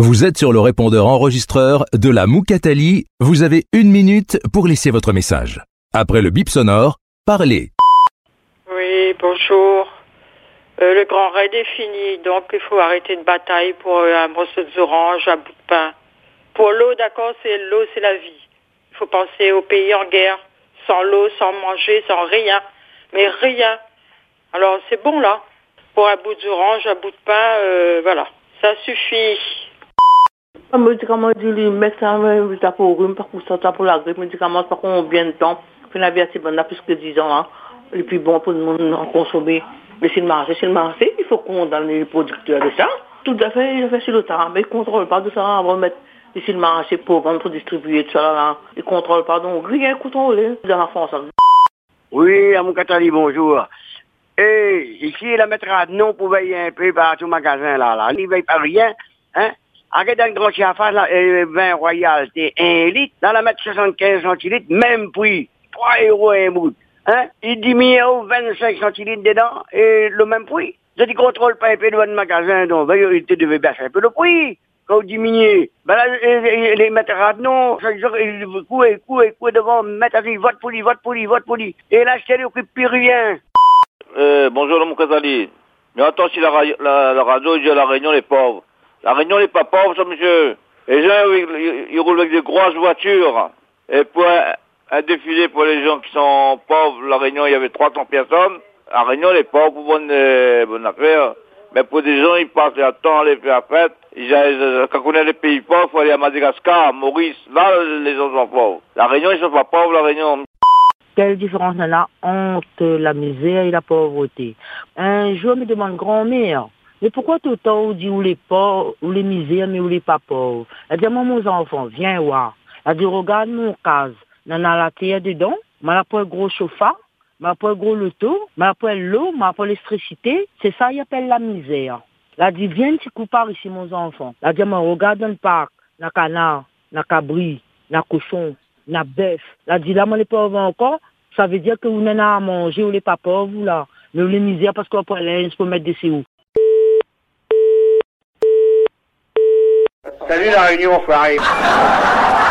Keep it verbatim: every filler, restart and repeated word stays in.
Vous êtes sur le répondeur enregistreur de la Moukatali. Vous avez une minute pour laisser votre message. Après le bip sonore, parlez. Oui, bonjour. Euh, le grand raid est fini, donc il faut arrêter de bataille pour euh, un morceau d'orange, un bout de pain. Pour l'eau, d'accord, c'est l'eau, c'est la vie. Il faut penser aux pays en guerre, sans l'eau, sans manger, sans rien. Mais rien. Alors c'est bon là. Pour un bout d'orange, un bout de pain, euh, voilà. Ça suffit. Un médicament dit les médecins ça pour rhume, par contre ça pour la grippe, médicament par combien de temps? Puis la vie assez bonne là plus que dix ans hein. Et puis bon pour le monde en consommer. Mais c'est le marché, c'est le marché, il faut qu'on donne les producteurs de ça. Tout à fait, il fait sur le terrain, mais ils ne contrôlent pas de ça avant de mettre ici le marché pour vendre, pour distribuer tout ça là. Ils ne contrôlent pas, donc rien contrôlé dans la France. Oui, à mon Catali, bonjour. Et ici, la mettra non pour veiller un peu par tout magasin là, là. Il ne veille pas rien, hein. Arrête dans le grand chafage, là, euh, vin royal, c'est un litre. Dans la mettre soixante-quinze centilitres, même prix, trois euros un bout. Hein? Il diminue au vingt-cinq centilitres dedans, et le même prix. Je dis contrôle pas un peu devant le magasin, donc, ben, il te devait baisser un peu le prix. Quand vous diminuez, ben là, les, les mettre non, chaque jour, ils courent, courent, courent devant, mettre à dire, vote pour lui, vote pour lui, vote pour lui. Et là, je ne occupe plus rien. Euh, bonjour, mon Kazali. Mais attends, si la, la, la radio dit à la Réunion, les pauvres. La Réunion n'est pas pauvre, ça, monsieur. Les gens, ils, ils roulent avec des grosses voitures. Et pour un, un défilé pour les gens qui sont pauvres, la Réunion, il y avait trois cents personnes. La Réunion, les pauvres, pour bonne, euh, bonne affaire. Mais pour des gens, ils passent le temps, les faire la fête. Ils, ils, quand on est les pays pauvres, il faut aller à Madagascar, à Maurice. Là, les gens sont pauvres. La Réunion, ils sont pas pauvres, la Réunion. Quelle différence il y en a entre la misère et la pauvreté? Un jour, me demande grand-mère, mais pourquoi tout le temps on dit ou les pauvres, ou les misères, mais ou les pas pauvres? Elle dit, moi, mon enfant, viens voir. Elle dit, regarde mon case. Il y en a la terre dedans, mais elle pas gros chauffard, mais elle pas gros loto, mais elle pas l'eau, mais elle pas l'électricité. C'est ça, il appelle la misère. Elle dit, viens, tu coupes par ici, mon enfant. Elle dit, moi, regarde dans le parc, la canard, la cabri, la cochon, la bœuf. Elle dit, là, moi, les pauvres encore, ça veut dire que vous n'en avez à manger, ou les pas pauvres, là. Mais les misères, parce qu'on peut aller, on peut mettre des C O. Salut la Réunion, enfoiré.